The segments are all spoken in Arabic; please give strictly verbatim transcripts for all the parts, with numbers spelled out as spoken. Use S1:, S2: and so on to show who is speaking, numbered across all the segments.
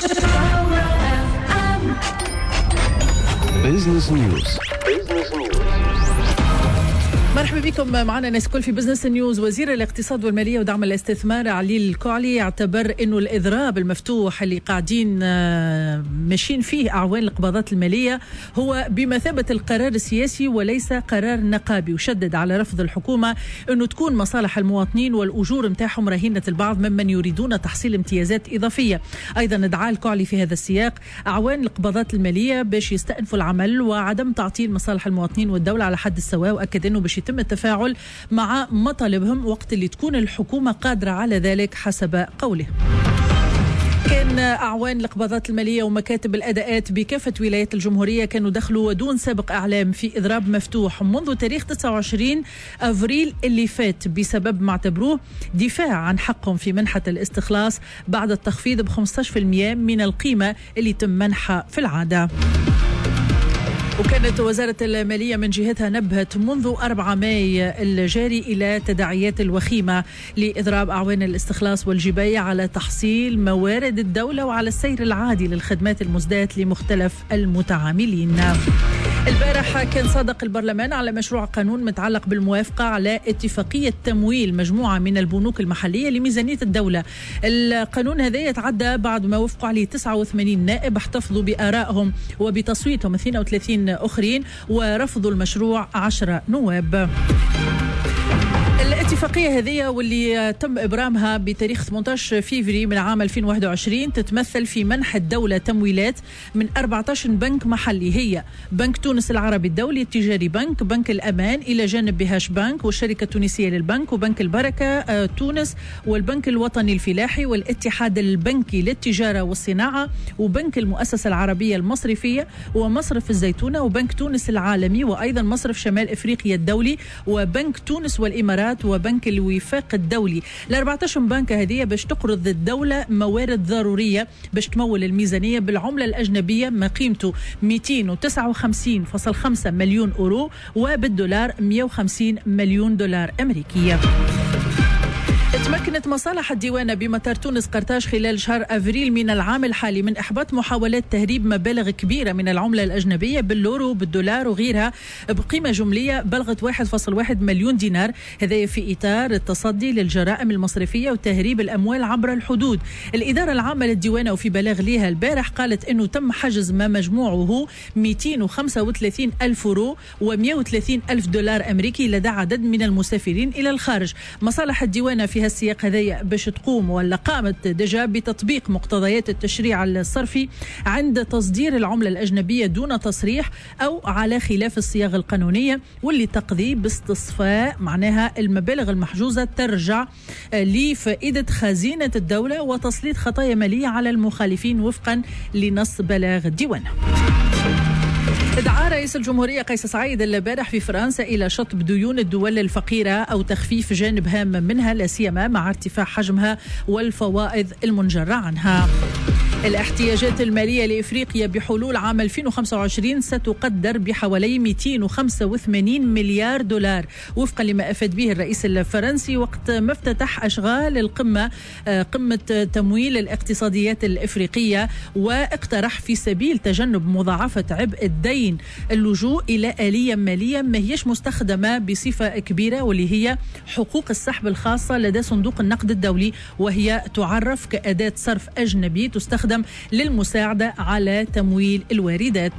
S1: بيزنس نيوز.
S2: مرحبا بكم معنا ناس كل في بزنس نيوز. وزير الاقتصاد والمالية ودعم الاستثمار علي الكعلي اعتبر انه الاضراب المفتوح اللي قاعدين ماشيين فيه اعوان القبضات المالية هو بمثابة القرار السياسي وليس قرار نقابي، وشدد على رفض الحكومة انه تكون مصالح المواطنين والاجور متاعهم رهينة البعض ممن يريدون تحصيل امتيازات اضافية. ايضا دعا الكعلي في هذا السياق اعوان القبضات المالية باش يستأنفوا العمل وعدم تعطيل مصالح المواطنين والدولة على حد السواء، واكد انه باش يتم التفاعل مع مطالبهم وقت اللي تكون الحكومة قادرة على ذلك حسب قوله. كان أعوان القبضات المالية ومكاتب الأداءات بكافة ولايات الجمهورية كانوا دخلوا ودون سابق إعلام في إضراب مفتوح منذ تاريخ تسعة وعشرين أفريل اللي فات بسبب ما اعتبروه دفاع عن حقهم في منحة الاستخلاص بعد التخفيض ب خمسة عشر بالمئة من القيمة اللي تم منحها في العادة. وكانت وزارة المالية من جهتها نبهت منذ أربعة ماي الجاري إلى تداعيات الوخيمة لإضراب أعوان الاستخلاص والجباية على تحصيل موارد الدولة وعلى السير العادي للخدمات المزداة لمختلف المتعاملين. البارح كان صادق البرلمان على مشروع قانون متعلق بالموافقة على اتفاقية تمويل مجموعة من البنوك المحلية لميزانية الدولة. القانون هذا يتعدى بعد ما وافقوا عليه تسعة وثمانين نائب احتفظوا بآرائهم وبتصويتهم اثنين وثلاثين آخرين، ورفضوا المشروع عشرة نواب. الاتفاقية هذه واللي تم إبرامها بتاريخ ثمانية عشر فيفري من عام ألفين وواحد وعشرين تتمثل في منح الدولة تمويلات من أربعة عشر بنك محلي، هي بنك تونس العربي الدولي، التجاري بنك، بنك الأمان إلى جانب بهاش بنك، والشركة التونسية للبنك، وبنك البركة تونس، والبنك الوطني الفلاحي، والاتحاد البنكي للتجارة والصناعة، وبنك المؤسسة العربية المصرفية، ومصرف الزيتونة، وبنك تونس العالمي، وأيضا مصرف شمال إفريقيا الدولي، وبنك تونس والإمارات، وبنك الوفاق الدولي. الأربعة عشر بنكة هذه باش تقرض الدولة موارد ضرورية باش تمول الميزانية بالعملة الأجنبية ما قيمته مئتين وتسعة وخمسين فاصلة خمسة مليون أورو وبالدولار مئة وخمسين مليون دولار أمريكي. تمكنت مصالح الديوانة بمطار تونس قرطاج خلال شهر أفريل من العام الحالي من إحباط محاولات تهريب مبالغ كبيرة من العملة الأجنبية باللورو بالدولار وغيرها بقيمة جملية بلغت واحد فاصلة واحد مليون دينار، هذا في إطار التصدي للجرائم المصرفية وتهريب الأموال عبر الحدود. الإدارة العامة للديوانة وفي بلاغ لها البارح قالت أنه تم حجز ما مجموعه مئتين وخمسة وثلاثين ألف يورو ومئة وثلاثين ألف دولار أمريكي لدى عدد من المسافرين إلى الخارج. مصالح الديوانة في السياق هذا باش تقوم ولا قامت دجا بتطبيق مقتضيات التشريع الصرفي عند تصدير العملة الأجنبية دون تصريح أو على خلاف الصياغة القانونية، واللي تقضي باستصفاء معناها المبالغ المحجوزة ترجع لفائدة خزينة الدولة وتسليط خطايا مالية على المخالفين وفقا لنص بلاغ الديوانة. دعا رئيس الجمهورية قيس سعيد البارح في فرنسا إلى شطب ديون الدول الفقيرة أو تخفيف جانب هام منها لا سيما مع ارتفاع حجمها والفوائد المنجرة عنها. الاحتياجات المالية لإفريقيا بحلول عام ألفين وخمسة وعشرين ستقدر بحوالي مئتين وخمسة وثمانين مليار دولار وفقا لما أفاد به الرئيس الفرنسي وقت ما افتتح أشغال القمة قمة تمويل الاقتصاديات الإفريقية، واقترح في سبيل تجنب مضاعفة عبء الدين اللجوء إلى آلية مالية ما هيش مستخدمة بصفة كبيرة واللي هي حقوق السحب الخاصة لدى صندوق النقد الدولي، وهي تعرف كأداة صرف أجنبي تستخدم للمساعدة على تمويل الواردات.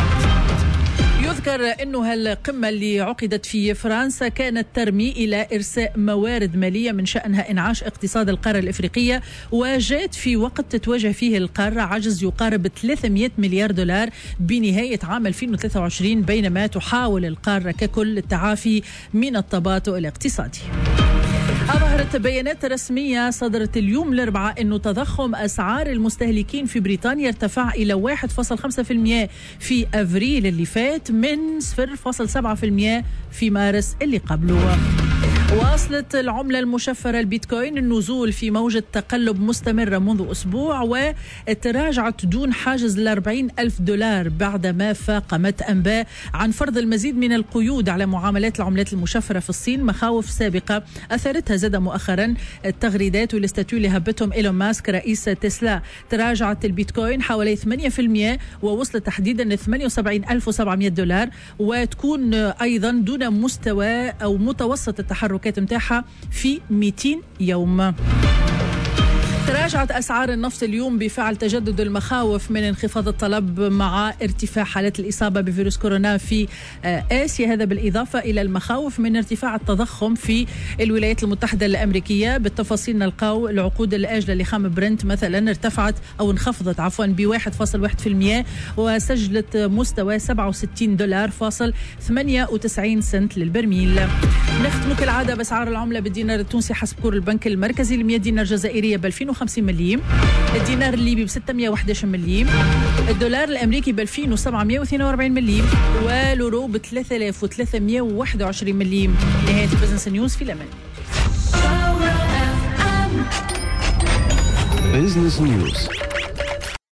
S2: يذكر أنه القمة اللي عقدت في فرنسا كانت ترمي إلى إرساء موارد مالية من شأنها إنعاش اقتصاد القارة الإفريقية، وجاءت في وقت تتواجه فيه القارة عجز يقارب ثلاثمئة مليار دولار بنهاية عام ألفين وثلاثة وعشرين، بينما تحاول القارة ككل التعافي من التباطؤ الاقتصادي. أظهرت بيانات رسمية صدرت اليوم الأربعاء أنه تضخم أسعار المستهلكين في بريطانيا ارتفع إلى واحد فاصلة خمسة بالمئة في أفريل اللي فات من صفر فاصلة سبعة بالمئة في مارس اللي قبله. واصلت العملة المشفرة البيتكوين النزول في موجة تقلب مستمرة منذ أسبوع، وتراجعت دون حاجز الأربعين ألف دولار بعدما فاقمت أنباء عن فرض المزيد من القيود على معاملات العملات المشفرة في الصين، مخاوف سابقة أثرتها زاد مؤخرا التغريدات والاستاتيو اللي هبتهم إيلون ماسك رئيس تسلا. تراجعت البيتكوين حوالي ثمانية بالمئة ووصلت تحديدا ل ثمانية وسبعين ألف وسبعمئة دولار، وتكون أيضا دون مستوى أو متوسط التحركات متاعها في مئتين يوم. تراجعت أسعار النفط اليوم بفعل تجدد المخاوف من انخفاض الطلب مع ارتفاع حالات الإصابة بفيروس كورونا في آسيا، هذا بالإضافة إلى المخاوف من ارتفاع التضخم في الولايات المتحدة الأمريكية. بالتفاصيل نلقاو العقود الآجلة لخام برنت مثلا ارتفعت أو انخفضت عفوا ب واحد فاصل واحد بالمئة وسجلت مستوى سبعة وستين دولار فاصل ثمانية وتسعين سنت للبرميل. نختم كالعادة بأسعار العملة بالدينار التونسي حسب كور البنك المركزي ل مئة دينار جزائرية ب ألفين وخمسين مليم، الدينار الليبي ب ستمئة وأحد عشر مليم، الدولار الأمريكي ب ألفين وسبعمئة واثنين وأربعين مليم، واليورو ب ثلاثة آلاف وثلاثمئة وواحد وعشرين مليم. نهاية بزنس نيوز في الأمان.
S1: Business News.